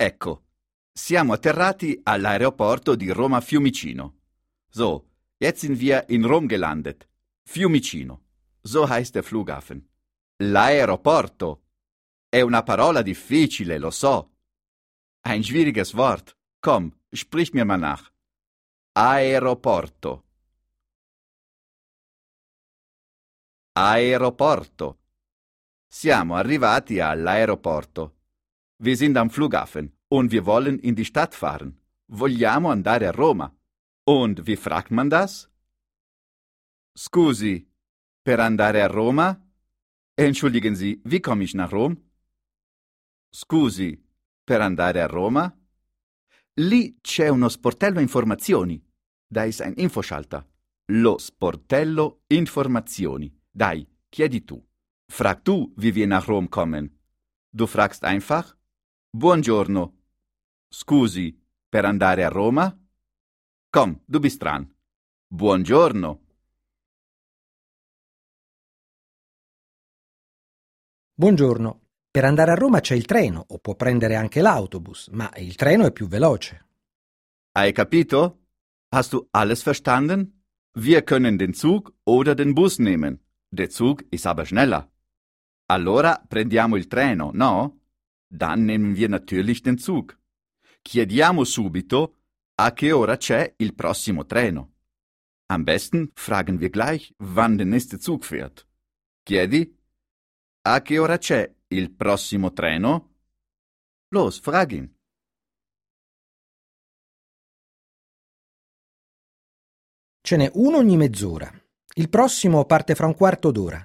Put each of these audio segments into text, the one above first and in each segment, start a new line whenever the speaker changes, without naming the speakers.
Ecco, siamo atterrati all'aeroporto di Roma Fiumicino. So, jetzt sind wir in Rom gelandet. Fiumicino. So heißt der Flughafen. L'aeroporto. È una parola difficile, lo so. Ein schwieriges Wort. Komm, sprich mir mal nach. Aeroporto. Aeroporto. Siamo arrivati all'aeroporto. Wir sind am Flughafen und wir wollen in die Stadt fahren. Vogliamo andare a Roma. Und wie fragt man das? Scusi, per andare a Roma? Entschuldigen Sie, wie komme ich nach Rom? Scusi, per andare a Roma? Lì c'è uno sportello informazioni. Da ist ein Infoschalter. Lo sportello informazioni. Dai, chiedi tu. Frag du, wie wir nach Rom kommen. Du fragst einfach: Buongiorno. Scusi, per andare a Roma? Komm, du bist dran. Buongiorno.
Buongiorno. Per andare a Roma c'è il treno, o può prendere anche l'autobus, ma il treno è più veloce.
Hai capito? Hast du alles verstanden? Wir können den Zug oder den Bus nehmen. Der Zug ist aber schneller. Allora prendiamo il treno, no? Dann nehmen wir natürlich den Zug. Chiediamo subito a che ora c'è il prossimo treno. Am besten fragen wir gleich, wann der nächste Zug fährt. Chiedi: a che ora c'è il prossimo treno? Los, frag ihn.
Ce n'è uno ogni mezz'ora. Il prossimo parte fra un quarto d'ora.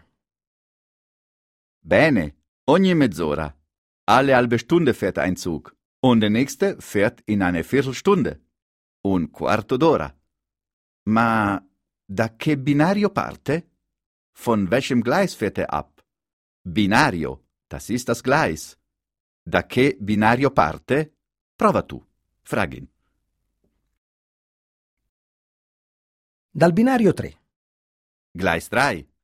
Bene, ogni mezz'ora. Alle halbe Stunde fährt ein Zug. Und der nächste fährt in eine Viertelstunde. Un quarto d'ora. Ma da che binario parte? Von welchem Gleis fährt er ab? Binario, das ist das Gleis. Da che binario parte? Prova tu. Frag ihn.
Dal binario 3.
Gleis 3.